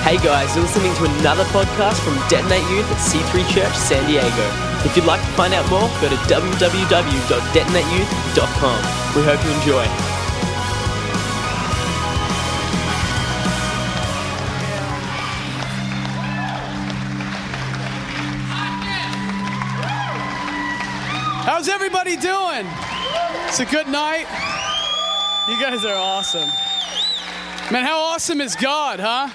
Hey guys, you're listening to another podcast from Detonate Youth at C3 Church, San Diego. If you'd like to find out more, go to www.detonateyouth.com. We hope you enjoy. How's everybody doing? It's a good night. You guys are awesome. Man, how awesome is God, huh?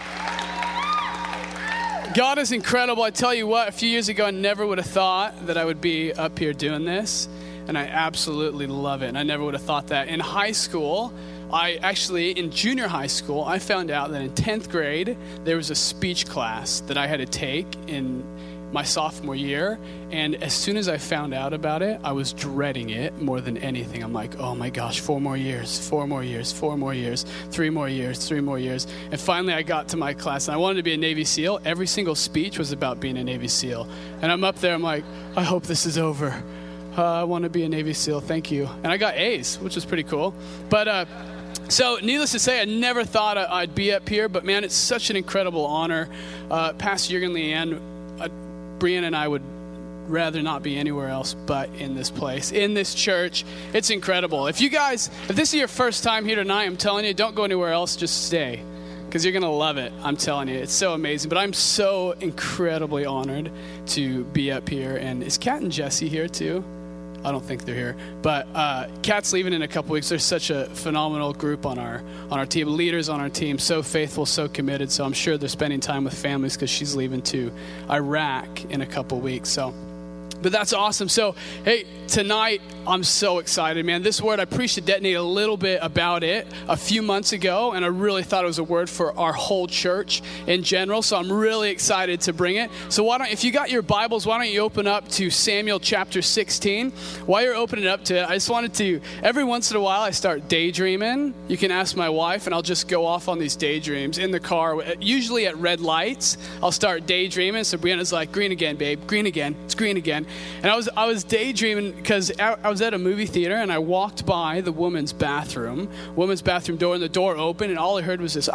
God is incredible. I tell you what, a few years ago, I never would have thought that I would be up here doing this, and I absolutely love it. And I never would have thought that. In high school, in junior high school, I found out that in 10th grade, there was a speech class that I had to take in my sophomore year, and as soon as I found out about it, I was dreading it more than anything. I'm like, oh my gosh, 4 more years, 4 more years, 4 more years, 3 more years, 3 more years. And finally I got to my class, and I wanted to be a Navy SEAL. Every single speech was about being a Navy SEAL. And I'm up there, I'm like, I hope this is over. I want to be a Navy SEAL, thank you. And I got A's, which was pretty cool. But so needless to say, I never thought I'd be up here, but man, it's such an incredible honor. Pastor Jürgen Leanne, Brian and I would rather not be anywhere else but in this place, in this church. It's incredible. If this is your first time here tonight, I'm telling you, don't go anywhere else, just stay, because you're going to love it. I'm telling you, it's so amazing. But I'm so incredibly honored to be up here. And is Kat and Jesse here too? I don't think they're here, but Kat's leaving in a couple weeks. There's such a phenomenal group on our team, leaders on our team, so faithful, so committed. So I'm sure they're spending time with families because she's leaving to Iraq in a couple weeks. But that's awesome. So, hey, tonight, I'm so excited, man. This word, I preached at Detonate a little bit about it a few months ago, and I really thought it was a word for our whole church in general, so I'm really excited to bring it. So if you got your Bibles, why don't you open up to Samuel chapter 16? While you're opening it up to it, I just wanted to, every once in a while, I start daydreaming. You can ask my wife, and I'll just go off on these daydreams in the car, usually at red lights. I'll start daydreaming, so Brianna's like, green again, babe, green again, it's green again. And I was daydreaming because I was at a movie theater and I walked by the women's bathroom door, and the door opened, and all I heard was this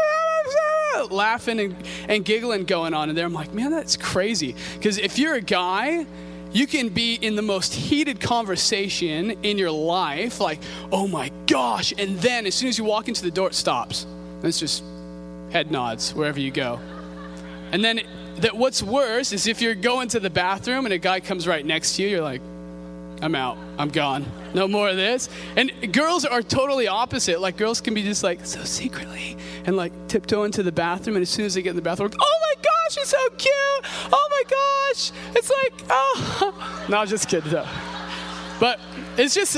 laughing and giggling going on in there. I'm like, man, that's crazy. Because if you're a guy, you can be in the most heated conversation in your life, like, oh my gosh, and then as soon as you walk into the door, it stops. And it's just head nods wherever you go. And then what's worse is if you're going to the bathroom and a guy comes right next to you, you're like, I'm out, I'm gone, no more of this. And girls are totally opposite. Like, girls can be just like so secretly and like tiptoe into the bathroom, and as soon as they get in the bathroom, like, oh my gosh, it's so cute, oh my gosh, it's like, oh. No, just kidding though. But it's just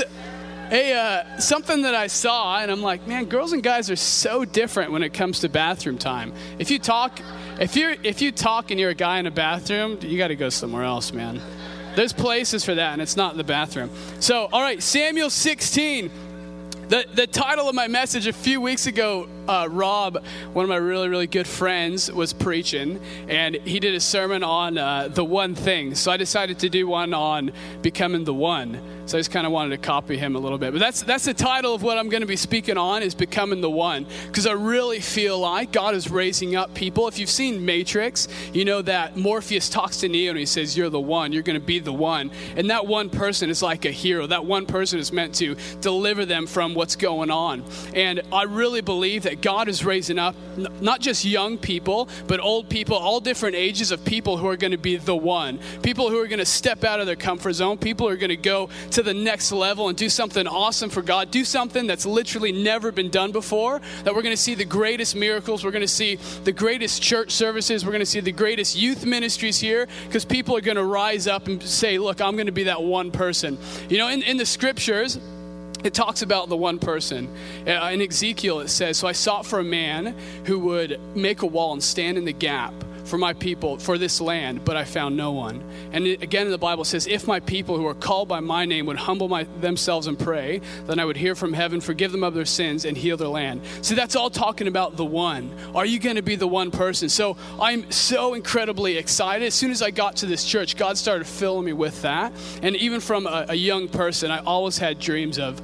something that I saw, and I'm like, man, girls and guys are so different when it comes to bathroom time. If you talk and you're a guy in a bathroom, you got to go somewhere else, man. There's places for that, and it's not in the bathroom. So, all right, Samuel 16. The title of my message a few weeks ago, Rob, one of my really, really good friends, was preaching, and he did a sermon on the one thing. So I decided to do one on becoming the one. So I just kind of wanted to copy him a little bit. But that's the title of what I'm going to be speaking on, is becoming the one. Because I really feel like God is raising up people. If you've seen Matrix, you know that Morpheus talks to Neo and he says, you're the one, you're going to be the one. And that one person is like a hero. That one person is meant to deliver them from what's going on. And I really believe that God is raising up not just young people, but old people, all different ages of people who are going to be the one. People who are going to step out of their comfort zone. People who are going to go to the next level and do something awesome for God. Do something that's literally never been done before. That we're going to see the greatest miracles. We're going to see the greatest church services. We're going to see the greatest youth ministries here, because people are going to rise up and say, look, I'm going to be that one person. You know, in the scriptures, it talks about the one person. In Ezekiel, it says, so I sought for a man who would make a wall and stand in the gap for my people, for this land, but I found no one. And again, the Bible says, if my people who are called by my name would humble themselves and pray, then I would hear from heaven, forgive them of their sins, and heal their land. So that's all talking about the one. Are you going to be the one person? So I'm so incredibly excited. As soon as I got to this church, God started filling me with that. And even from a young person, I always had dreams of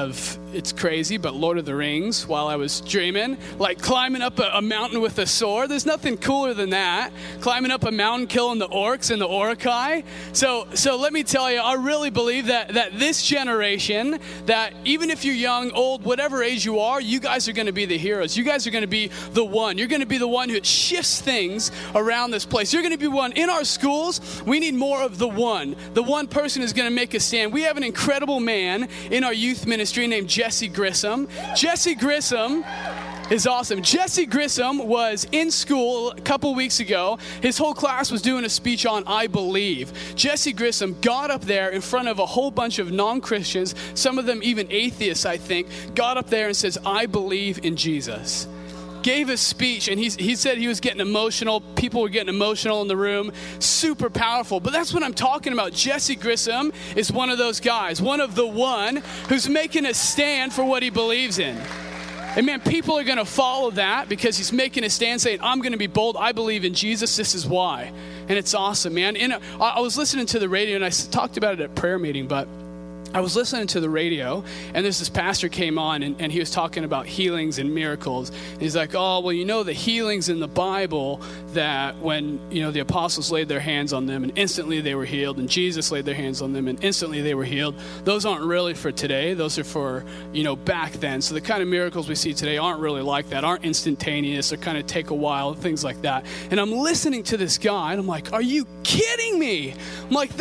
it's crazy, but Lord of the Rings while I was dreaming, like climbing up a mountain with a sword. There's nothing cooler than that. Climbing up a mountain, killing the orcs and the Uruk-hai. So let me tell you, I really believe that this generation, that even if you're young, old, whatever age you are, you guys are going to be the heroes. You guys are going to be the one. You're going to be the one who shifts things around this place. You're going to be one. In our schools, we need more of the one. The one person is going to make a stand. We have an incredible man in our youth ministry named Jesse Grissom. Jesse Grissom is awesome. Jesse Grissom was in school a couple weeks ago. His whole class was doing a speech on I believe. Jesse Grissom got up there in front of a whole bunch of non-Christians, some of them even atheists, I think, got up there and says, I believe in Jesus. Gave a speech, and he said he was getting emotional. People were getting emotional in the room. Super powerful. But that's what I'm talking about. Jesse Grissom is one of those guys, one of the one who's making a stand for what he believes in. And man, people are going to follow that because he's making a stand saying, I'm going to be bold. I believe in Jesus. This is why. And it's awesome, man. I was listening to the radio, and I talked about it at prayer meeting, but I was listening to the radio, and this pastor came on, and he was talking about healings and miracles. And he's like, oh, well, the healings in the Bible that when, the apostles laid their hands on them and instantly they were healed, and Jesus laid their hands on them and instantly they were healed, those aren't really for today. Those are for, back then. So the kind of miracles we see today aren't really like that, aren't instantaneous, or kind of take a while, things like that. And I'm listening to this guy, and I'm like, are you kidding me? I'm like,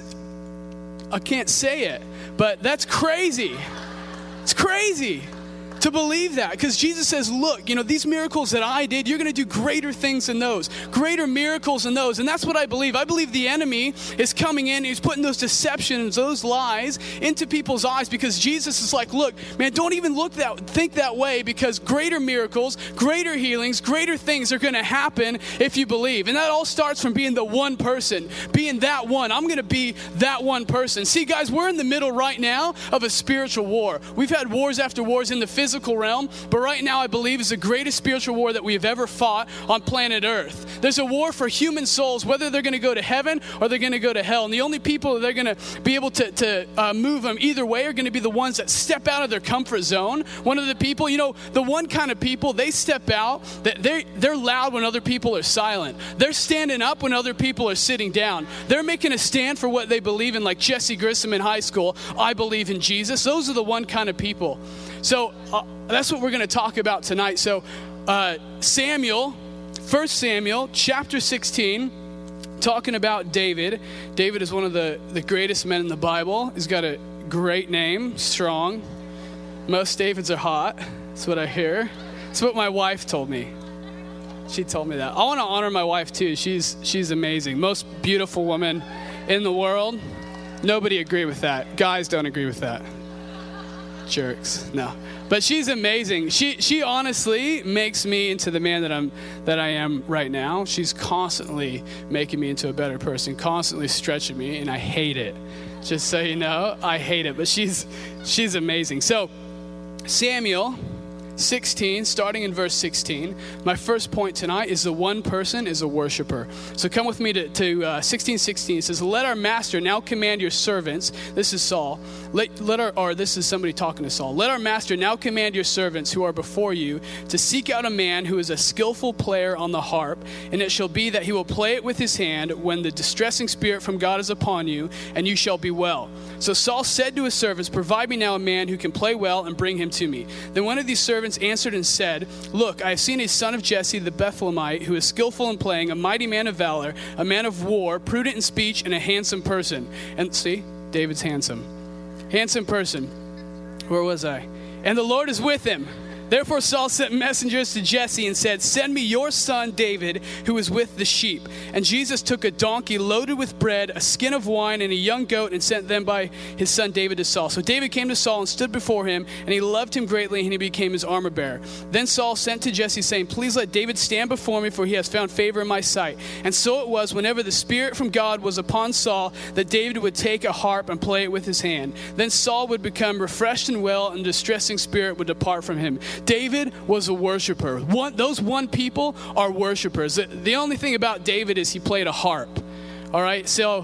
I can't say it, but that's crazy. It's crazy to believe that, because Jesus says, look, these miracles that I did, you're going to do greater things than those, greater miracles than those. And that's what I believe. I believe the enemy is coming in. He's putting those deceptions, those lies into people's eyes, because Jesus is like, look, man, don't even think that way, because greater miracles, greater healings, greater things are going to happen if you believe. And that all starts from being the one person, being that one. I'm going to be that one person. See, guys, we're in the middle right now of a spiritual war. We've had wars after wars in the physical realm, but right now I believe is the greatest spiritual war that we have ever fought on planet Earth. There's a war for human souls, whether they're going to go to heaven or they're going to go to hell. And the only people that are going to be able to move them either way are going to be the ones that step out of their comfort zone. One of the people, the one kind of people, they step out, that they're loud when other people are silent. They're standing up when other people are sitting down. They're making a stand for what they believe in, like Jesse Grissom in high school. I believe in Jesus. Those are the one kind of people. So that's what we're going to talk about tonight. So 1 Samuel chapter 16, talking about David. David is one of the greatest men in the Bible. He's got a great name, strong. Most Davids are hot. That's what I hear. That's what my wife told me. She told me that. I want to honor my wife too. She's amazing. Most beautiful woman in the world. Nobody agree with that. Guys don't agree with that. Jerks. No. But she's amazing. She honestly makes me into the man that I am right now. She's constantly making me into a better person, constantly stretching me, and I hate it. Just so you know, I hate it. But she's amazing. So Samuel 16, starting in verse 16. My first point tonight is the one person is a worshiper. So come with me to 16:16. It says, let our master now command your servants. This is Saul. This is somebody talking to Saul. Let our master now command your servants who are before you to seek out a man who is a skillful player on the harp, and it shall be that he will play it with his hand when the distressing spirit from God is upon you, and you shall be well. So Saul said to his servants, provide me now a man who can play well, and bring him to me. Then one of these servants answered and said, look, I have seen a son of Jesse the Bethlehemite, who is skillful in playing, a mighty man of valor, a man of war, prudent in speech, and a handsome person. And see, David's handsome. Handsome person. Where was I? And the Lord is with him. Therefore Saul sent messengers to Jesse and said, "Send me your son David, who is with the sheep." And Jesus took a donkey loaded with bread, a skin of wine, and a young goat, and sent them by his son David to Saul. So David came to Saul and stood before him, and he loved him greatly, and he became his armor bearer. Then Saul sent to Jesse, saying, "Please let David stand before me, for he has found favor in my sight." And so it was, whenever the Spirit from God was upon Saul, that David would take a harp and play it with his hand. Then Saul would become refreshed and well, and distressing spirit would depart from him. David was a worshiper. Those one people are worshipers. The only thing about David is he played a harp. All right, so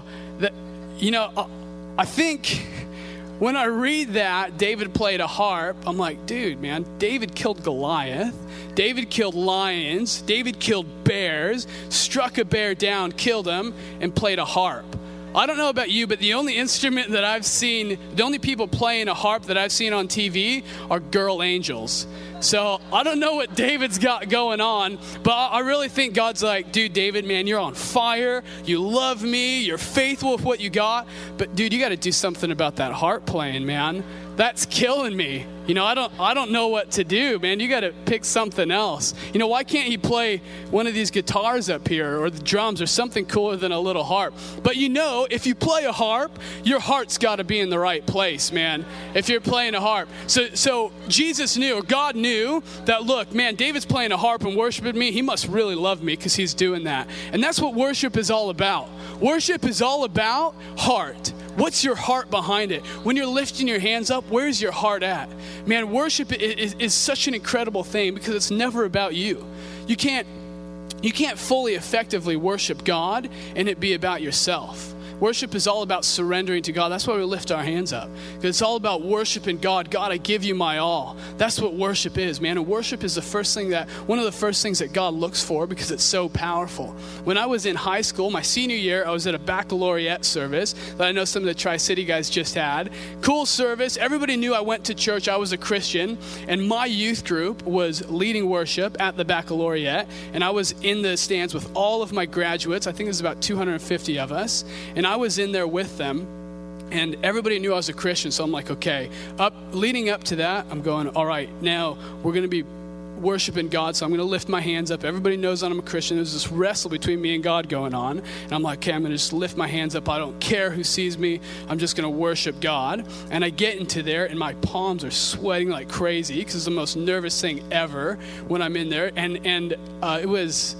I think when I read that David played a harp, I'm like, dude, man, David killed Goliath. David killed lions. David killed bears, struck a bear down, killed him, and played a harp. I don't know about you, but the only instrument that I've seen, the only people playing a harp that I've seen on TV are girl angels. So I don't know what David's got going on, but I really think God's like, dude, David, man, you're on fire. You love me. You're faithful with what you got. But dude, you got to do something about that harp playing, man. That's killing me. I don't know what to do, man. You got to pick something else. Why can't he play one of these guitars up here or the drums or something cooler than a little harp? But if you play a harp, your heart's got to be in the right place, man. If you're playing a harp. So Jesus knew, or God knew that, look, man, David's playing a harp and worshiping me. He must really love me because he's doing that. And that's what worship is all about. Worship is all about heart. What's your heart behind it? When you're lifting your hands up, where's your heart at? Man, worship is such an incredible thing because it's never about you. You can't fully effectively worship God and it be about yourself. Worship is all about surrendering to God. That's why we lift our hands up. Because it's all about worshiping God. God, I give you my all. That's what worship is, man. And worship is one of the first things that God looks for because it's so powerful. When I was in high school, my senior year, I was at a baccalaureate service that I know some of the Tri-City guys just had. Cool service. Everybody knew I went to church. I was a Christian. And my youth group was leading worship at the baccalaureate. And I was in the stands with all of my graduates. I think there's about 250 of us. And I was in there with them, and everybody knew I was a Christian, so I'm like, okay. Leading up to that, I'm going, all right, now we're going to be worshiping God, so I'm going to lift my hands up. Everybody knows that I'm a Christian. There's this wrestle between me and God going on, and I'm like, okay, I'm going to just lift my hands up. I don't care who sees me. I'm just going to worship God. And I get into there, and my palms are sweating like crazy because it's the most nervous thing ever when I'm in there, and it was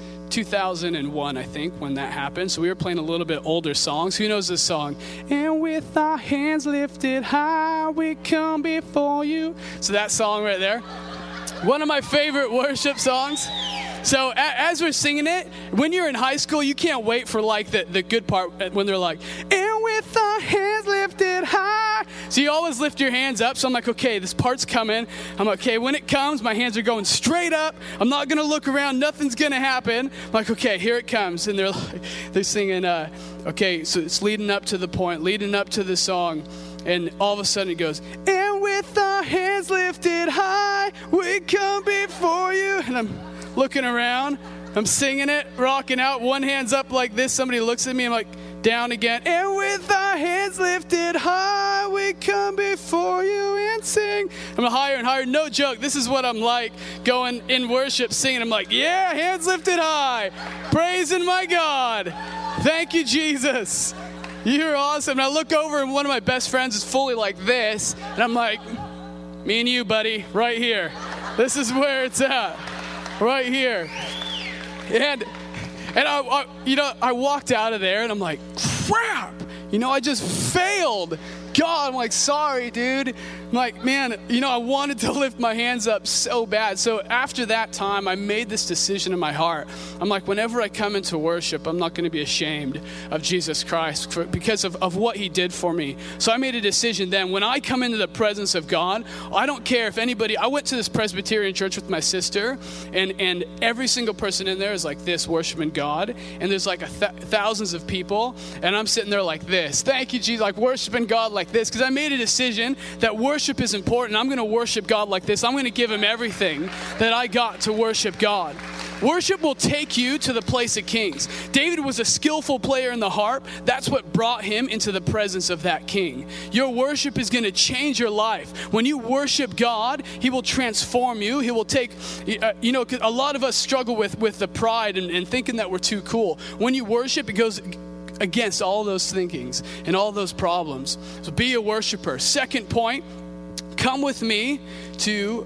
2001, I think, when that happened. So we were playing a little bit older songs. Who knows this song? And with our hands lifted high, we come before you. So that song right there, one of my favorite worship songs. So as we're singing it, when you're in high school, you can't wait for like the good part when they're like, and with our hands lifted high. So you always lift your hands up. So I'm like, okay, this part's coming. I'm like, okay, when it comes, my hands are going straight up. I'm not going to look around. Nothing's going to happen. I'm like, okay, here it comes. And they're singing, okay, so it's leading up to the point, leading up to the song. And all of a sudden it goes, and with our hands lifted high, we come before you. And I'm looking around, I'm singing it, rocking out, one hand's up like this. Somebody looks at me, I'm like, down again. And with our hands lifted high, we come before you and sing. I'm higher and higher. No joke. This is what I'm like going in worship, singing. I'm like, yeah, hands lifted high, praising my God. Thank you, Jesus. You're awesome. And I look over and one of my best friends is fully like this. And I'm like, me and you, buddy, right here. This is where it's at. Right here. And I walked out of there and I'm like, crap, I just failed. God, I'm like, sorry, dude. I'm like, man, I wanted to lift my hands up so bad. So after that time, I made this decision in my heart. I'm like, whenever I come into worship, I'm not going to be ashamed of Jesus Christ because of what he did for me. So I made a decision then. When I come into the presence of God, I don't care if anybody, I went to this Presbyterian church with my sister, and every single person in there is like this, worshiping God. And there's like thousands of people, and I'm sitting there like this. Thank you, Jesus, like worshiping God like this, because I made a decision that worship is important. I'm going to worship God like this. I'm going to give him everything that I got to worship God. Worship will take you to the place of kings. David was a skillful player in the harp. That's what brought him into the presence of that king. Your worship is going to change your life. When you worship God, he will transform you. He will take, a lot of us struggle with the pride and thinking that we're too cool. When you worship, it goes against all those thinkings and all those problems. So be a worshiper. Second point, come with me to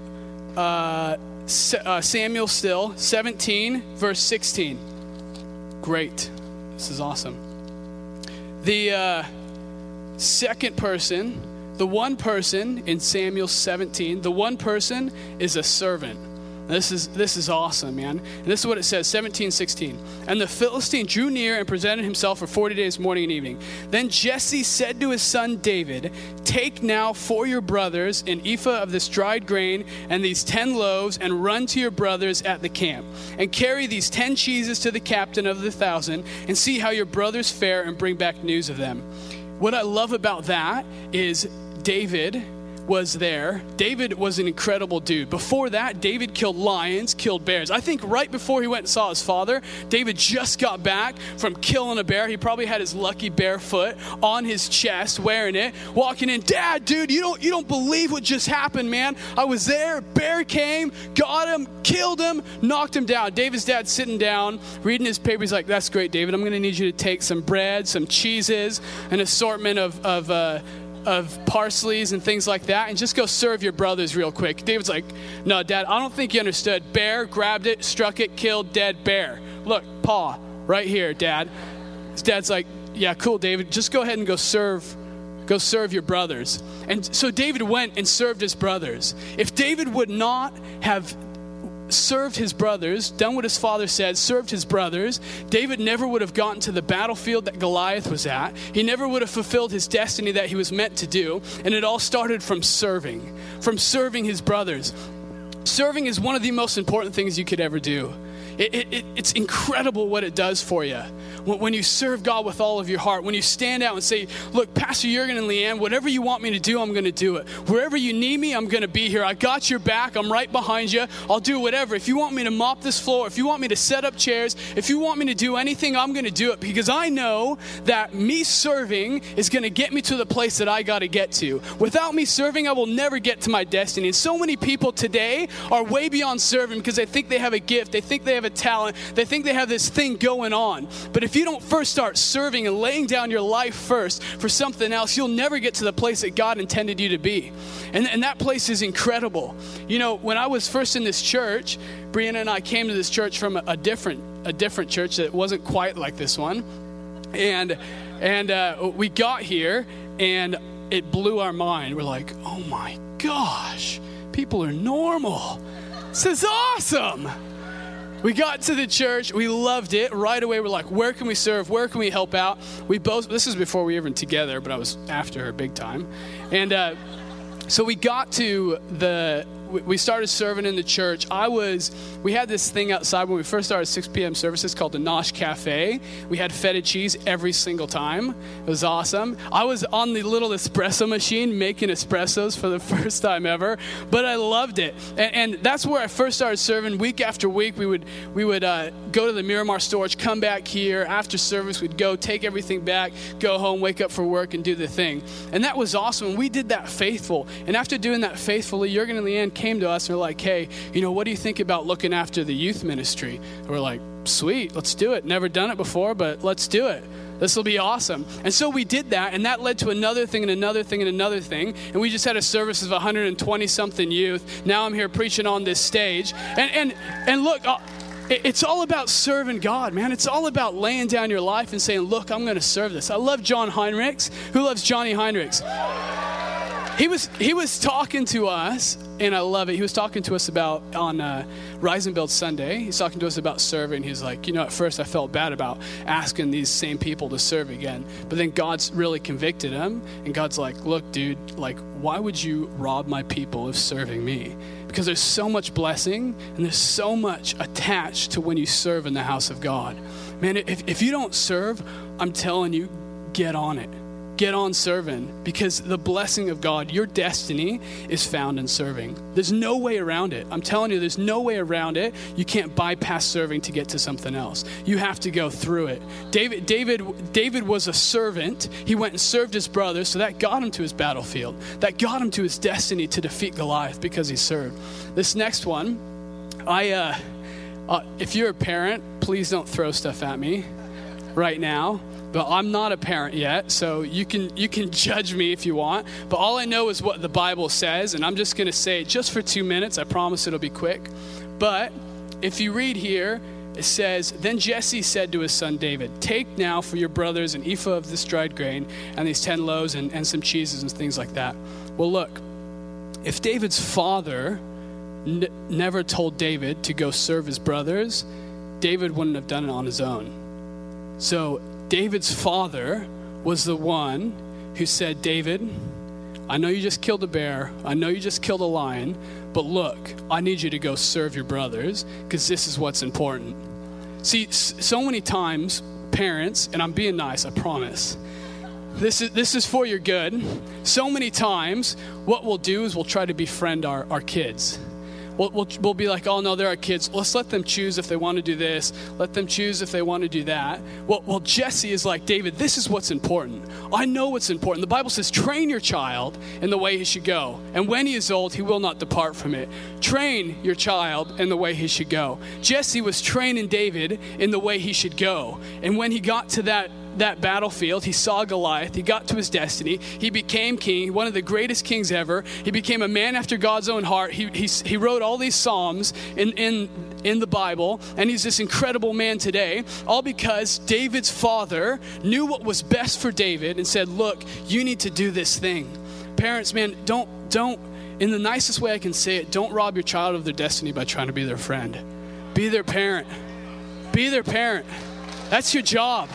Samuel still, 17, verse 16. Great. This is awesome. The second person, the one person in Samuel 17, the one person is a servant. This is awesome, man. And this is what it says, 17:16. And the Philistine drew near and presented himself for 40 days, morning and evening. Then Jesse said to his son David, take now for your brothers an ephah of this dried grain and these 10 loaves, and run to your brothers at the camp. And carry these 10 cheeses to the captain of the 1,000, and see how your brothers fare, and bring back news of them. What I love about that is David was there. David was an incredible dude. Before that, David killed lions, killed bears. I think right before he went and saw his father, David just got back from killing a bear. He probably had his lucky bear foot on his chest, wearing it, walking in. Dad, dude, you don't believe what just happened, man. I was there. Bear came, got him, killed him, knocked him down. David's dad sitting down, reading his paper. He's like, that's great, David. I'm going to need you to take some bread, some cheeses, an assortment of parsleys and things like that, and just go serve your brothers real quick. David's like, no, Dad, I don't think you understood. Bear, grabbed it, struck it, killed, dead bear. Look, paw, right here, Dad. His dad's like, yeah, cool, David. Just go ahead and go serve your brothers. And so David went and served his brothers. If David would not have served his brothers, done what his father said, served his brothers, David never would have gotten to the battlefield that Goliath was at. He never would have fulfilled his destiny that he was meant to do. And it all started from serving his brothers. Serving is one of the most important things you could ever do. It's incredible what it does for you. When you serve God with all of your heart, when you stand out and say, look, Pastor Jurgen and Leanne, whatever you want me to do, I'm going to do it. Wherever you need me, I'm going to be here. I got your back. I'm right behind you. I'll do whatever. If you want me to mop this floor, if you want me to set up chairs, if you want me to do anything, I'm going to do it, because I know that me serving is going to get me to the place that I got to get to. Without me serving, I will never get to my destiny. And so many people today are way beyond serving because they think they have a gift. They think they have a talent. They think they have this thing going on. But if you don't first start serving and laying down your life first for something else, you'll never get to the place that God intended you to be. And that place is incredible. You know, when I was first in this church, Brianna and I came to this church from a different church that wasn't quite like this one. And we got here and it blew our mind. We're like, oh my gosh, people are normal. This is awesome. We got to the church. We loved it. Right away, we're like, where can we serve? Where can we help out? This is before we were even together, but I was after her big time. And so we got to we started serving in the church. We had this thing outside when we first started 6 p.m. services called the Nosh Cafe. We had feta cheese every single time. It was awesome. I was on the little espresso machine making espressos for the first time ever, but I loved it. And that's where I first started serving. Week after week, we would go to the Miramar storage, come back here. After service, we'd go take everything back, go home, wake up for work, and do the thing. And that was awesome. And we did that faithful. And after doing that faithfully, Jurgen and Leanne came to us and were like, hey, what do you think about looking after the youth ministry? And we're like, sweet, let's do it. Never done it before, but let's do it. This will be awesome. And so we did that, and that led to another thing and another thing and another thing. And we just had a service of 120-something youth. Now I'm here preaching on this stage. And look, it's all about serving God, man. It's all about laying down your life and saying, look, I'm going to serve this. I love John Heinrichs. Who loves Johnny Heinrichs? He was talking to us, and I love it. He was talking to us about on Rise and Build Sunday. He's talking to us about serving. He's like, at first I felt bad about asking these same people to serve again. But then God's really convicted him. And God's like, look, dude, why would you rob my people of serving me? Because there's so much blessing and there's so much attached to when you serve in the house of God. Man, if you don't serve, I'm telling you, get on it. get on serving, because the blessing of God, your destiny is found in serving. There's no way around it. I'm telling you, there's no way around it. You can't bypass serving to get to something else. You have to go through it. David was a servant. He went and served his brothers, so that got him to his battlefield. That got him to his destiny to defeat Goliath because he served. This next one, if you're a parent, please don't throw stuff at me right now. But I'm not a parent yet, so you can judge me if you want. But all I know is what the Bible says, and I'm just going to say it just for 2 minutes. I promise it'll be quick. But if you read here, it says, "Then Jesse said to his son David, 'Take now for your brothers an ephah of this dried grain and these 10 loaves and some cheeses and things like that.'" Well, look, if David's father never told David to go serve his brothers, David wouldn't have done it on his own. So David's father was the one who said, "David, I know you just killed a bear. I know you just killed a lion. But look, I need you to go serve your brothers because this is what's important." See, so many times, parents, and I'm being nice, I promise. This is for your good. So many times, what we'll do is we'll try to befriend our kids. We'll be like, "Oh no, they're our kids. Let's let them choose if they want to do this. Let them choose if they want to do that." Well, Jesse is like, "David, this is what's important. I know what's important. The Bible says, train your child in the way he should go. And when he is old, he will not depart from it." Train your child in the way he should go. Jesse was training David in the way he should go. And when he got to that battlefield, he saw Goliath, he got to his destiny, he became king, one of the greatest kings ever. He became a man after God's own heart. He wrote all these Psalms in the Bible, and he's this incredible man today, all because David's father knew what was best for David and said, "Look, you need to do this thing." Parents, man, don't, in the nicest way I can say it, don't rob your child of their destiny by trying to be their friend. Be their parent. Be their parent. That's your job.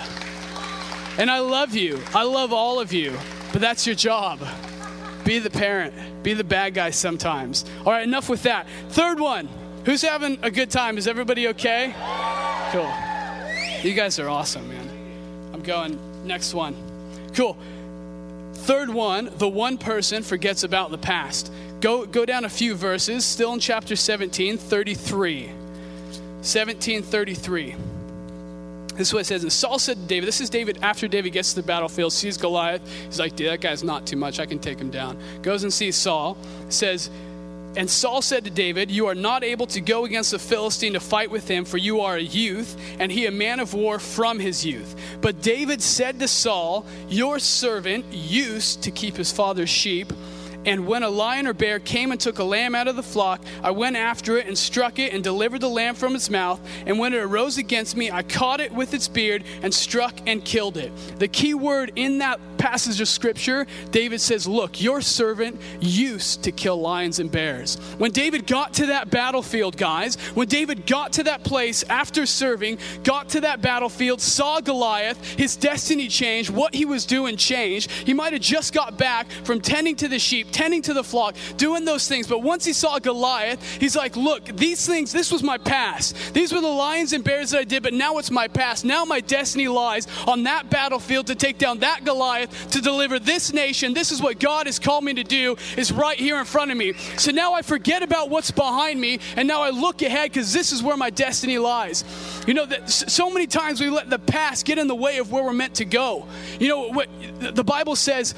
And I love you. I love all of you. But that's your job. Be the parent. Be the bad guy sometimes. All right, enough with that. Third one. Who's having a good time? Is everybody okay? Cool. You guys are awesome, man. I'm going next one. Cool. Third one, the one person forgets about the past. Go down a few verses, still in chapter 17, 33. 17:33. This is what it says. "And Saul said to David," this is David after David gets to the battlefield, sees Goliath. He's like, "Dude, that guy's not too much. I can take him down." Goes and sees Saul. Says, "And Saul said to David, 'You are not able to go against the Philistine to fight with him, for you are a youth, and he a man of war from his youth.' But David said to Saul, 'Your servant used to keep his father's sheep. And when a lion or bear came and took a lamb out of the flock, I went after it and struck it and delivered the lamb from its mouth. And when it arose against me, I caught it with its beard and struck and killed it.'" The key word in that passage of scripture, David says, "Look, your servant used to kill lions and bears." When David got to that battlefield, guys, when David got to that place after serving, got to that battlefield, saw Goliath, his destiny changed, what he was doing changed. He might have just got back from tending to the sheep, tending to the flock, doing those things. But once he saw Goliath, he's like, "Look, these things, this was my past. These were the lions and bears that I did, but now it's my past. Now my destiny lies on that battlefield to take down that Goliath, to deliver this nation. This is what God has called me to do, is right here in front of me. So now I forget about what's behind me, and now I look ahead because this is where my destiny lies." You know, that so many times we let the past get in the way of where we're meant to go. You know, what the Bible says,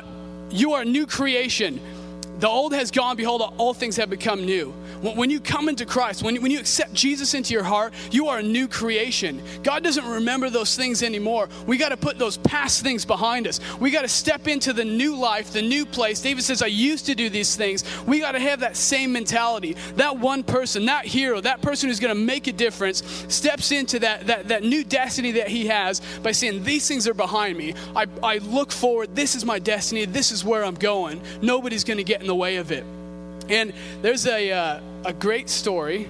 you are a new creation. The old has gone, behold, all things have become new. When you come into Christ, when you accept Jesus into your heart, you are a new creation. God doesn't remember those things anymore. We got to put those past things behind us. We got to step into the new life, the new place. David says, "I used to do these things." We got to have that same mentality. That one person, that hero, that person who's going to make a difference, steps into that new destiny that he has by saying, "These things are behind me. I look forward. This is my destiny. This is where I'm going. Nobody's going to get in the way of it." And there's a great story.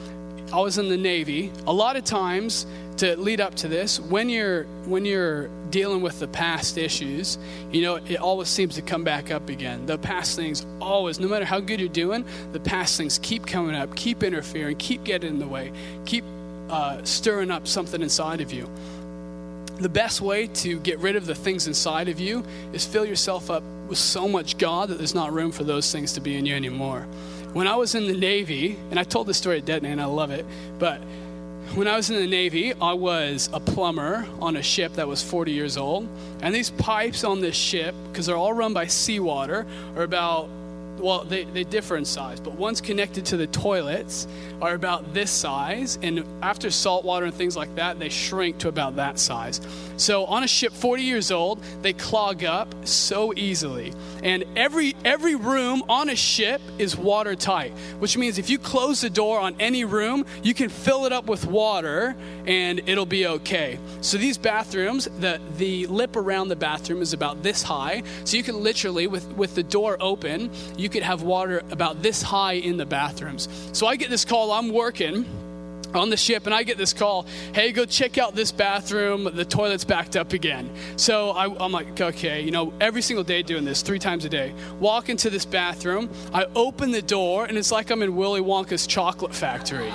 I was in the Navy. A lot of times, to lead up to this, when you're dealing with the past issues, you know, it always seems to come back up again. The past things always, no matter how good you're doing, the past things keep coming up, keep interfering, keep getting in the way, keep stirring up something inside of you. the best way to get rid of the things inside of you is fill yourself up with so much God that there's not room for those things to be in you anymore. When I was in the Navy, and I told this story at Detonate and I love it, but when I was in the Navy, I was a plumber on a ship that was 40 years old. And these pipes on this ship, because they're all run by seawater, are about, well, they differ in size, but one's connected to the toilets, are about this size. And after salt water and things like that, they shrink to about that size. So on a ship 40 years old, they clog up so easily. And every room on a ship is watertight, which means if you close the door on any room, you can fill it up with water and it'll be okay. So these bathrooms, the lip around the bathroom is about this high. So you can literally, with the door open, you could have water about this high in the bathrooms. So I get this call, I'm working on the ship, and I get this call, hey, go check out this bathroom, the toilet's backed up again. So I'm like, okay, every single day doing this 3 times a day. Walk into this bathroom, I open the door, and it's like I'm in Willy Wonka's chocolate factory.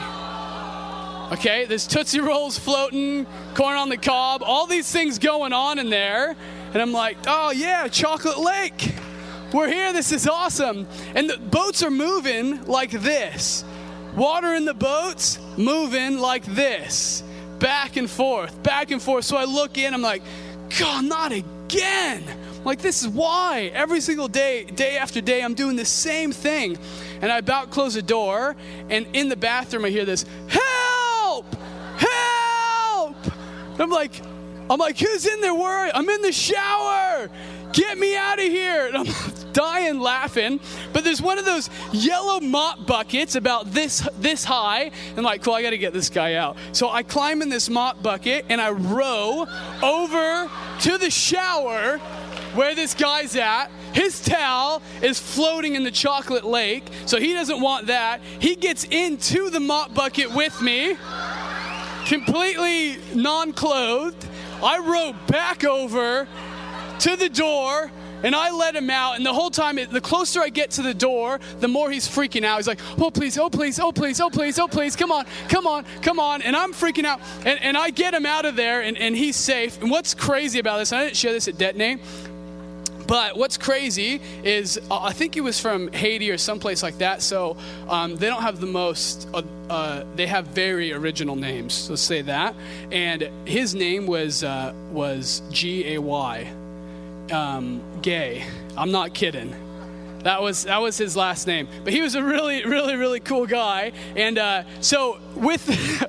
Okay, there's Tootsie Rolls floating, corn on the cob, all these things going on in there. And I'm like, oh yeah, Chocolate Lake. We're here, this is awesome. And the boats are moving like this. Water in the boats, moving like this. Back and forth, back and forth. So I look in, I'm like, God, not again. Like, this is why. Every single day, day after day, I'm doing the same thing. And I about close the door, and in the bathroom I hear this, help! Help! And I'm like, who's in there? Where? I'm in the shower. Get me out of here. And I'm dying laughing. But there's one of those yellow mop buckets about this high. And I'm like, cool, I got to get this guy out. So I climb in this mop bucket and I row over to the shower where this guy's at. His towel is floating in the chocolate lake. So he doesn't want that. He gets into the mop bucket with me, completely non-clothed. I row back over to the door, and I let him out. And the whole time, the closer I get to the door, the more he's freaking out. He's like, oh, please, oh, please, oh, please, oh, please, oh, please, come on, come on, come on. And I'm freaking out. And I get him out of there, and he's safe. And what's crazy about this, and I didn't share this at Detonate, but what's crazy is I think he was from Haiti or someplace like that. So they don't have the most, they have very original names. Let's say that. And his name was G-A-Y. Gay. I'm not kidding. That was his last name. But he was a really, really, really cool guy. And so with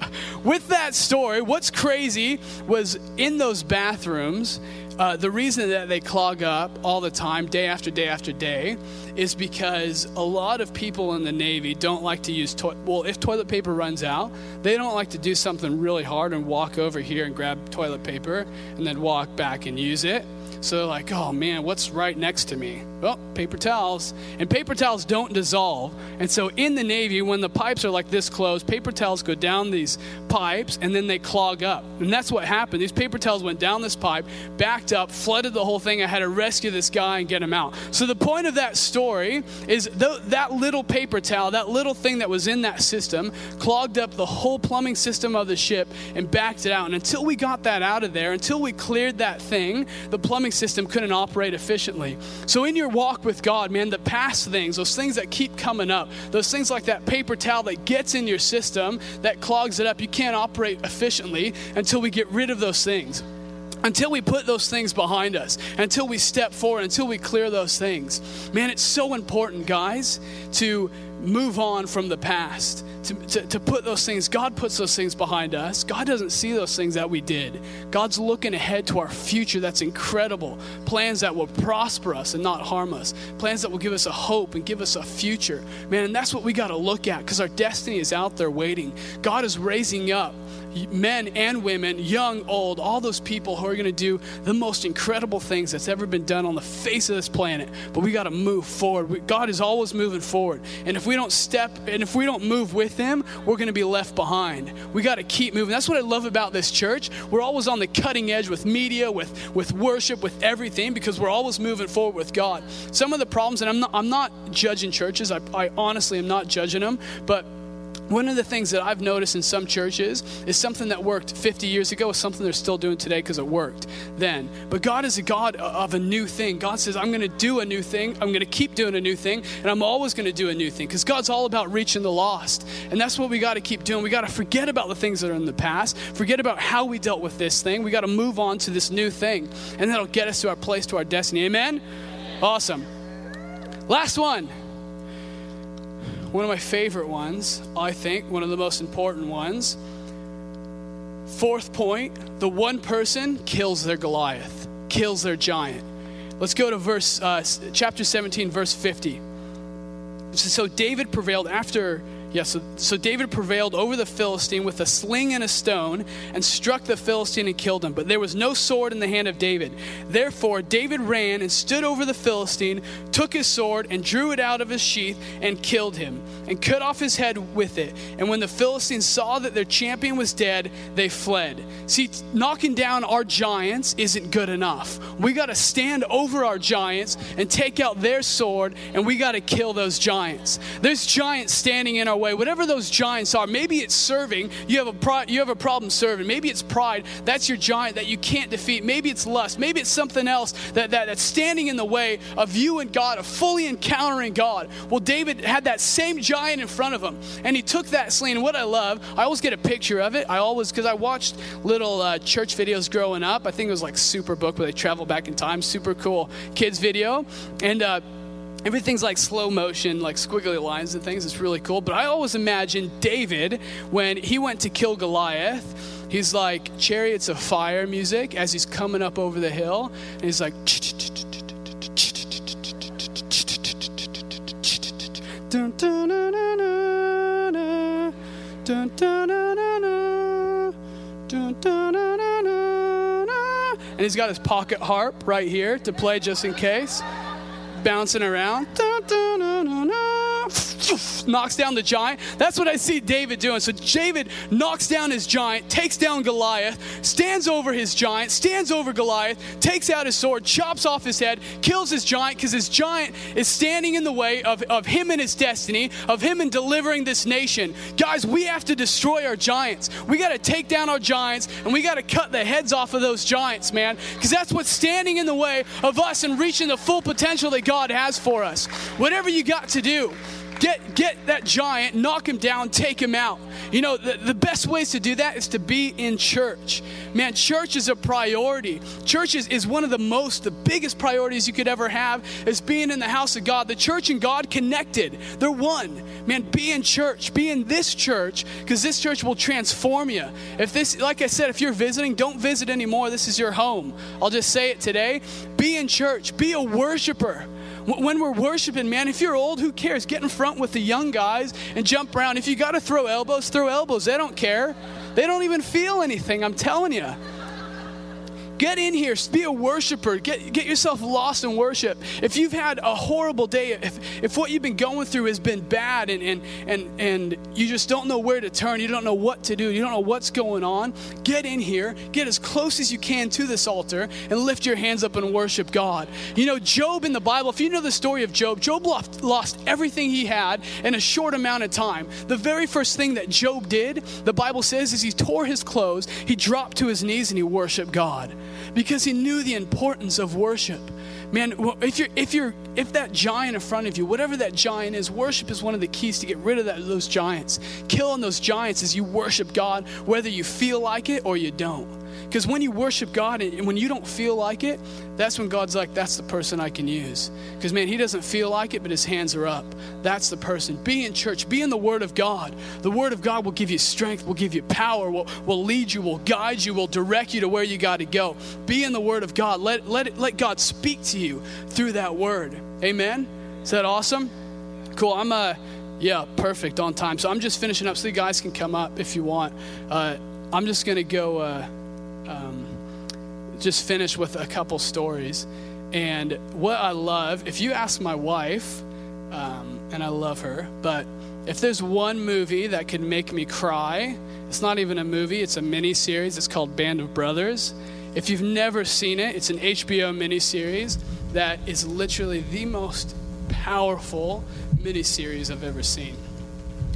that story, what's crazy was in those bathrooms, the reason that they clog up all the time, day after day after day, is because a lot of people in the Navy don't like to use if toilet paper runs out, they don't like to do something really hard and walk over here and grab toilet paper and then walk back and use it. So they're like, oh man, what's right next to me? Well, paper towels. And paper towels don't dissolve. And so in the Navy, when the pipes are like this close, paper towels go down these pipes and then they clog up. And that's what happened. These paper towels went down this pipe, backed up, flooded the whole thing. I had to rescue this guy and get him out. So the point of that story is that little paper towel, that little thing that was in that system, clogged up the whole plumbing system of the ship and backed it out. And until we got that out of there, until we cleared that thing, the plumbing system couldn't operate efficiently. So in your walk with God, man, the past things, those things that keep coming up, those things like that paper towel that gets in your system, that clogs it up, you can't operate efficiently until we get rid of those things. Until we put those things behind us, until we step forward, until we clear those things. Man, it's so important, guys, to move on from the past, to put those things. God puts those things behind us. God doesn't see those things that we did. God's looking ahead to our future that's incredible. Plans that will prosper us and not harm us. Plans that will give us a hope and give us a future. Man, and that's what we got to look at, because our destiny is out there waiting. God is raising up men and women, young, old, all those people who are going to do the most incredible things that's ever been done on the face of this planet. But we got to move forward. God is always moving forward. And if we don't move with him, we're going to be left behind. We got to keep moving. That's what I love about this church. We're always on the cutting edge with media, with worship, with everything, because we're always moving forward with God. Some of the problems, and I'm not judging churches. I honestly am not judging them, but One of the things that I've noticed in some churches is something that worked 50 years ago is something they're still doing today because it worked then. But God is a God of a new thing. God says, I'm going to do a new thing. I'm going to keep doing a new thing. And I'm always going to do a new thing because God's all about reaching the lost. And that's what we got to keep doing. We got to forget about the things that are in the past. Forget about how we dealt with this thing. We got to move on to this new thing. And that'll get us to our place, to our destiny. Amen? Awesome. Last one. One of my favorite ones, I think, one of the most important ones. Fourth point, the one person kills their Goliath, kills their giant. Let's go to chapter 17, verse 50. So David prevailed So David prevailed over the Philistine with a sling and a stone and struck the Philistine and killed him. But there was no sword in the hand of David. Therefore, David ran and stood over the Philistine, took his sword and drew it out of his sheath and killed him and cut off his head with it. And when the Philistines saw that their champion was dead, they fled. See, knocking down our giants isn't good enough. We got to stand over our giants and take out their sword, and we got to kill those giants. There's giants standing in our way. Whatever those giants are, maybe it's serving. You have a problem serving. Maybe it's pride. That's your giant that you can't defeat. Maybe it's lust. Maybe it's something else that's standing in the way of you and God, of fully encountering God. Well, David had that same giant in front of him, and he took that sling. And what I love, I always get a picture of it. Because I watched little church videos growing up. I think it was like Superbook where they travel back in time. Super cool kids video. And everything's like slow motion, like squiggly lines and things. It's really cool. But I always imagine David, when he went to kill Goliath, he's like chariots of fire music as he's coming up over the hill. And he's like, dun, dun, dun, dun, dun, dun, dun, dun, dun, dun, dun. And he's got his pocket harp right here to play just in case. Bouncing around. Dun, dun, dun, dun, dun. Knocks down the giant. That's what I see David doing. So David knocks down his giant, takes down Goliath, stands over his giant, stands over Goliath, takes out his sword, chops off his head, kills his giant because his giant is standing in the way of him and his destiny, of him and delivering this nation. Guys, we have to destroy our giants. We got to take down our giants, and we got to cut the heads off of those giants, man, because that's what's standing in the way of us and reaching the full potential that God has for us. Whatever you got to do, get that giant, knock him down, take him out. You know, the best ways to do that is to be in church. Man, church is a priority. Church is one of the biggest priorities you could ever have, is being in the house of God. The church and God connected. They're one. Man, be in church. Be in this church, because this church will transform you. Like I said, if you're visiting, don't visit anymore. This is your home. I'll just say it today. Be in church. Be a worshiper. When we're worshiping, man, if you're old, who cares? Get in front with the young guys and jump around. If you got to throw elbows, throw elbows. They don't care. They don't even feel anything, I'm telling you. Get in here. Be a worshiper. Get yourself lost in worship. If you've had a horrible day, if what you've been going through has been bad and you just don't know where to turn, you don't know what to do, you don't know what's going on, get in here. Get as close as you can to this altar and lift your hands up and worship God. You know, Job in the Bible, if you know the story of Job, Job lost everything he had in a short amount of time. The very first thing that Job did, the Bible says, is he tore his clothes, he dropped to his knees, and he worshiped God. Because he knew the importance of worship. Man, if that giant in front of you, whatever that giant is, worship is one of the keys to get rid of those giants. Killing those giants as you worship God, whether you feel like it or you don't. Because when you worship God and when you don't feel like it, that's when God's like, that's the person I can use. Because, man, he doesn't feel like it, but his hands are up. That's the person. Be in church. Be in the Word of God. The Word of God will give you strength, will give you power, will lead you, will guide you, will direct you to where you got to go. Be in the Word of God. Let God speak to you through that Word. Amen? Is that awesome? Cool. Perfect, on time. So I'm just finishing up so you guys can come up if you want. I'm just going to go... just finish with a couple stories. And what I love, if you ask my wife, and I love her, but if there's one movie that could make me cry, it's not even a movie, it's a mini-series. It's called Band of Brothers. If you've never seen it, it's an HBO mini-series that is literally the most powerful mini-series I've ever seen.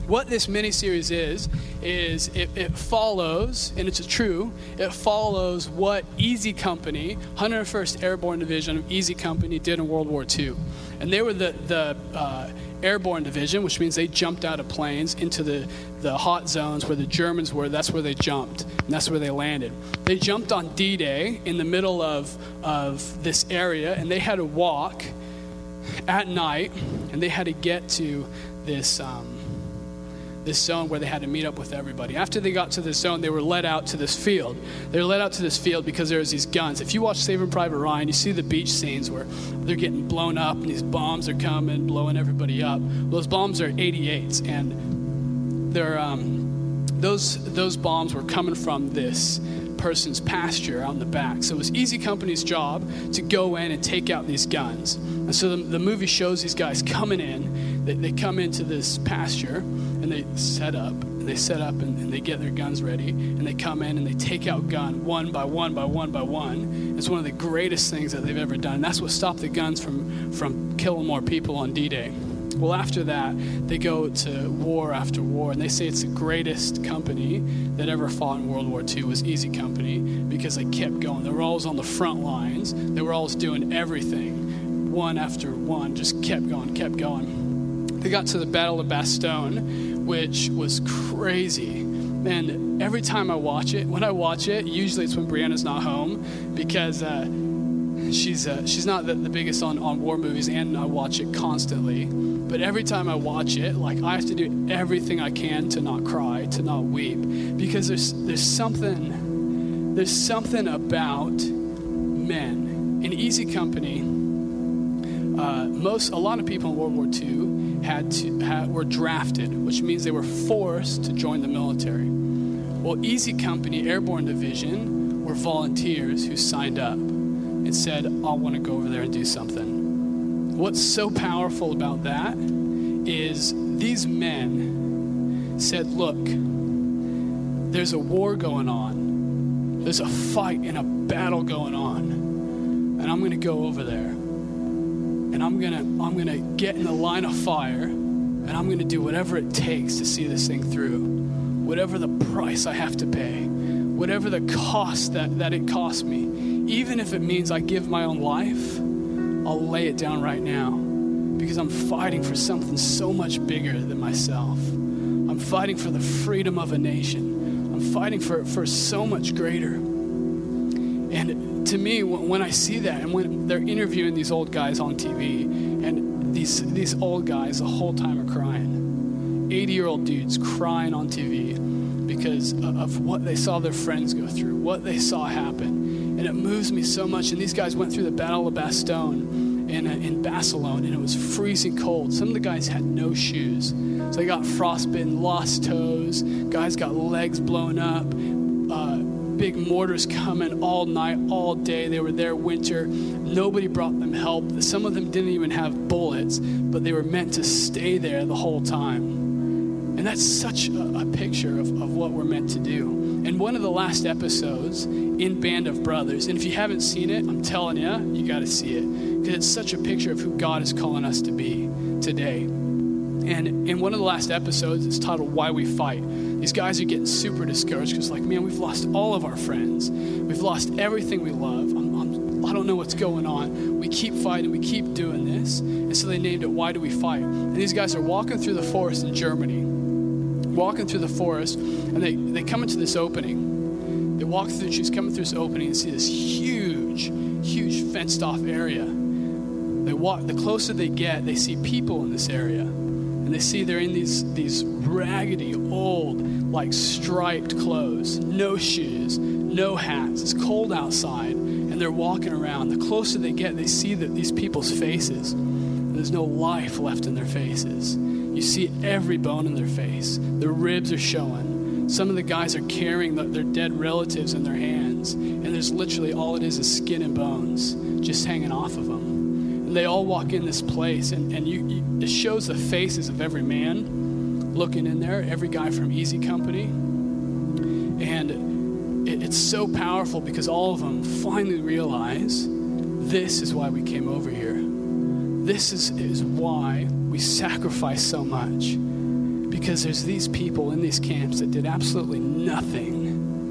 what this miniseries is it follows, and it's true, it follows what Easy Company, 101st Airborne Division of Easy Company, did in World War II. And they were the Airborne Division, which means they jumped out of planes into the hot zones where the Germans were. That's where they jumped, and that's where they landed. They jumped on D-Day in the middle of this area, and they had to walk at night, and they had to get to this zone where they had to meet up with everybody. After they got to this zone, they were led out to this field. They were led out to this field because there was these guns. If you watch Saving Private Ryan, you see the beach scenes where they're getting blown up and these bombs are coming, blowing everybody up. Those bombs are 88s, and they're those bombs were coming from this person's pasture out in the back. So it was Easy Company's job to go in and take out these guns. And so the movie shows these guys coming in. They come into this pasture and they set up and they get their guns ready, and they come in and they take out gun one by one by one by one. It's one of the greatest things that they've ever done. And that's what stopped the guns from killing more people on D-Day. Well, after that, they go to war after war, and they say it's the greatest company that ever fought in World War II was Easy Company, because they kept going. They were always on the front lines. They were always doing everything, one after one, just kept going. They got to the Battle of Bastogne, which was crazy. And every time I watch it, usually it's when Brianna's not home, because she's not the biggest on war movies, and I watch it constantly. But every time I watch it, like, I have to do everything I can to not cry, to not weep, because there's something about men in Easy Company. A lot of people in World War II were drafted, which means they were forced to join the military. Well, Easy Company Airborne Division were volunteers who signed up and said, I want to go over there and do something. What's so powerful about that is these men said, look, there's a war going on. There's a fight and a battle going on. And I'm going to go over there. And I'm going to get in the line of fire, and I'm going to do whatever it takes to see this thing through. Whatever the price I have to pay. Whatever the cost that it costs me. Even if it means I give my own life, I'll lay it down right now, because I'm fighting for something so much bigger than myself. I'm fighting for the freedom of a nation. I'm fighting for so much greater. And to me, when I see that, and when they're interviewing these old guys on TV, and these old guys the whole time are crying, 80-year-old dudes crying on TV because of what they saw their friends go through, what they saw happen. And it moves me so much. And these guys went through the Battle of Bastogne in Barcelona, and it was freezing cold. Some of the guys had no shoes. So they got frostbitten, lost toes. Guys got legs blown up. Big mortars coming all night, all day. They were there winter. Nobody brought them help. Some of them didn't even have bullets, but they were meant to stay there the whole time. And that's such a picture of what we're meant to do. And one of the last episodes in Band of Brothers, and if you haven't seen it, I'm telling you got to see it, because it's such a picture of who God is calling us to be today. And in one of the last episodes, it's titled Why We Fight. These guys are getting super discouraged because, like, man, we've lost all of our friends. We've lost everything we love. I don't know what's going on. We keep fighting. We keep doing this. And so they named it Why Do We Fight? And these guys are walking through the forest in Germany. And they come into this opening. They walk through, she's coming through this opening and see this huge fenced off area. The closer they get, they see people in this area. And they see they're in these raggedy, old, like striped clothes, no shoes, no hats. It's cold outside, and they're walking around. The closer they get, they see that these people's faces, there's no life left in their faces. You see every bone in their face. Their ribs are showing. Some of the guys are carrying their dead relatives in their hands, and there's literally all it is skin and bones just hanging off of them. And they all walk in this place, and it shows the faces of every man looking in there, every guy from Easy Company. And it's so powerful because all of them finally realize this is why we came over here. This is why we sacrifice so much. Because there's these people in these camps that did absolutely nothing.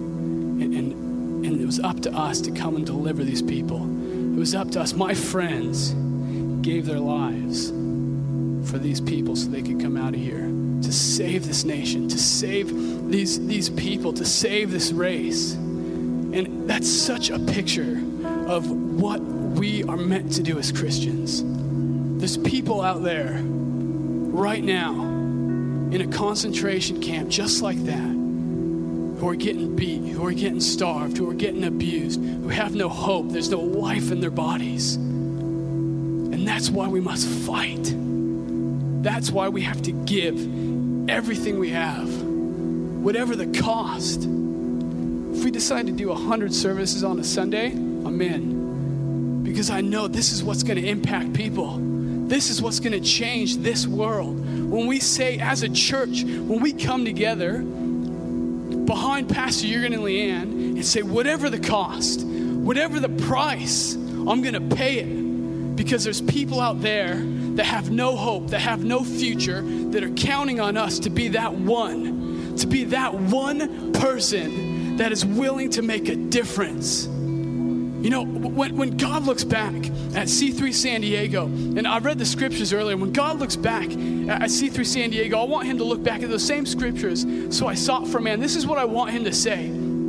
And it was up to us to come and deliver these people. It was up to us. My friends gave their lives for these people so they could come out of here to save this nation, to save these people, to save this race. And that's such a picture of what we are meant to do as Christians. There's people out there right now in a concentration camp just like that, who are getting beat, who are getting starved, who are getting abused, who have no hope. There's no life in their bodies. And that's why we must fight. That's why we have to give everything we have, whatever the cost. If we decide to do 100 services on a Sunday, I'm in. Because I know this is what's going to impact people. This is what's going to change this world. When we say as a church, when we come together behind Pastor Jurgen and Leanne and say, whatever the cost, whatever the price, I'm going to pay it. Because there's people out there that have no hope, that have no future, that are counting on us to be that one person that is willing to make a difference. You know, when God looks back at C3 San Diego, and I read the scriptures earlier, when God looks back at C3 San Diego, I want him to look back at those same scriptures. So I sought for a man. This is what I want him to say.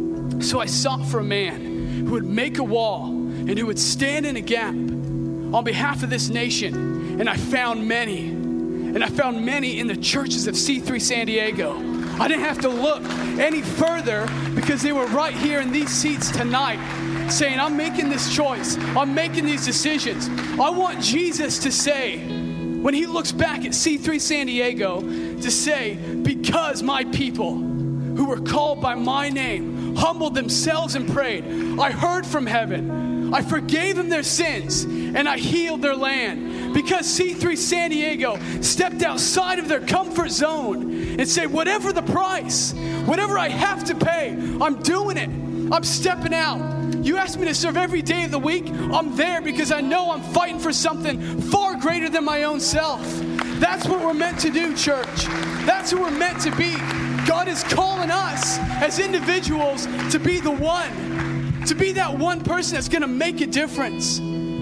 So I sought for a man who would make a wall and who would stand in a gap on behalf of this nation. And I found many. And I found many in the churches of C3 San Diego. I didn't have to look any further because they were right here in these seats tonight saying, I'm making this choice. I'm making these decisions. I want Jesus to say, when he looks back at C3 San Diego, to say, because my people who were called by my name humbled themselves and prayed, I heard from heaven. I forgave them their sins and I healed their land. Because C3 San Diego stepped outside of their comfort zone and said, whatever the price, whatever I have to pay, I'm doing it. I'm stepping out. You ask me to serve every day of the week, I'm there because I know I'm fighting for something far greater than my own self. That's what we're meant to do, church. That's who we're meant to be. God is calling us as individuals to be the one, to be that one person that's going to make a difference.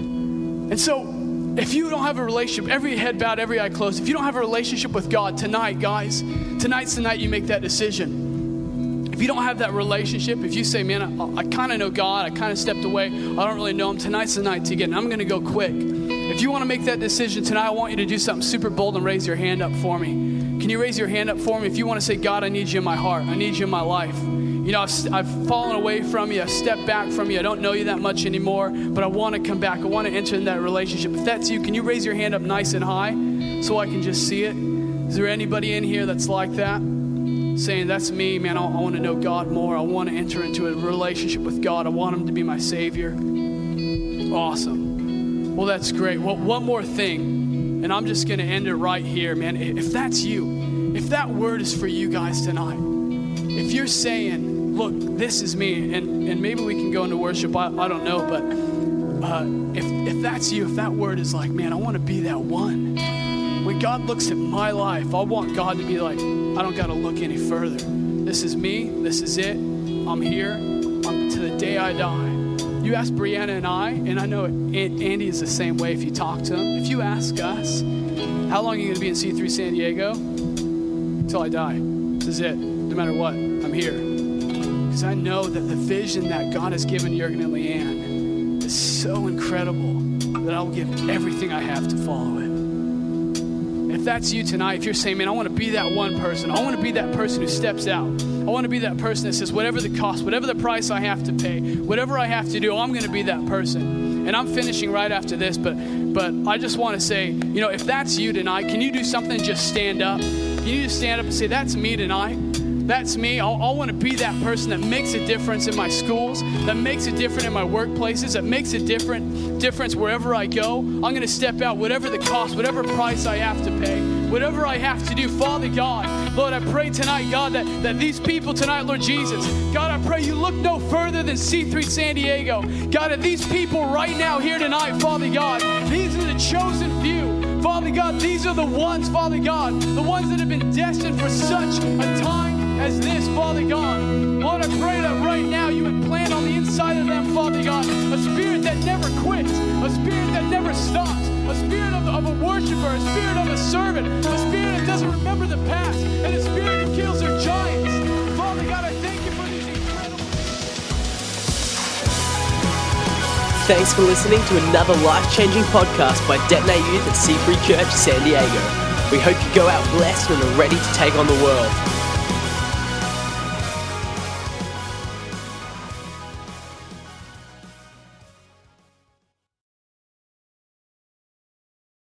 And so, if you don't have a relationship, every head bowed, every eye closed, if you don't have a relationship with God tonight, guys, tonight's the night you make that decision. If you don't have that relationship, if you say, man, I kind of know God, I kind of stepped away, I don't really know him, tonight's the night to get, and I'm going to go quick. If you want to make that decision tonight, I want you to do something super bold and raise your hand up for me. Can you raise your hand up for me if you want to say, God, I need you in my heart. I need you in my life. You know, I've fallen away from you. I've stepped back from you. I don't know you that much anymore, but I want to come back. I want to enter in that relationship. If that's you, can you raise your hand up nice and high so I can just see it? Is there anybody in here that's like that? Saying, that's me, man. I want to know God more. I want to enter into a relationship with God. I want him to be my Savior. Awesome. Well, that's great. Well, one more thing, and I'm just going to end it right here, man. If that's you, if that word is for you guys tonight, if you're saying, look, this is me, and maybe we can go into worship, I don't know, but if that's you, if that word is like, man, I want to be that one. When God looks at my life, I want God to be like, I don't got to look any further. This is me. This is it. I'm here. I'm to the day I die. You ask Brianna and I know Andy is the same way if you talk to him. If you ask us, how long are you going to be in C3 San Diego? Until I die. This is it. No matter what, I'm here. Because I know that the vision that God has given Jurgen and Leanne is so incredible that I'll give everything I have to follow it. If that's you tonight, if you're saying, man, I want to be that one person. I want to be that person who steps out. I want to be that person that says, whatever the cost, whatever the price I have to pay, whatever I have to do, I'm going to be that person. And I'm finishing right after this, but I just want to say, you know, if that's you tonight, can you do something and just stand up? Can you just stand up and say, that's me tonight? That's me. I want to be that person that makes a difference in my schools, that makes a difference in my workplaces, that makes a difference wherever I go. I'm going to step out, whatever the cost, whatever price I have to pay, whatever I have to do. Father God, Lord, I pray tonight, God, that these people tonight, Lord Jesus, God, I pray you look no further than C3 San Diego. God, that these people right now here tonight, Father God, these are the chosen few. Father God, these are the ones, Father God, the ones that have been destined for such a time as this, Father God. Lord, I pray that right now you would plant on the inside of them, Father God, a spirit that never quits, a spirit that never stops, a spirit of a worshiper, a spirit of a servant, a spirit that doesn't remember the past, and a spirit that kills their giants. Father God, I thank you for these incredible... Thanks for listening to another life-changing podcast by Detonate Youth at C3 Church, San Diego. We hope you go out blessed and are ready to take on the world.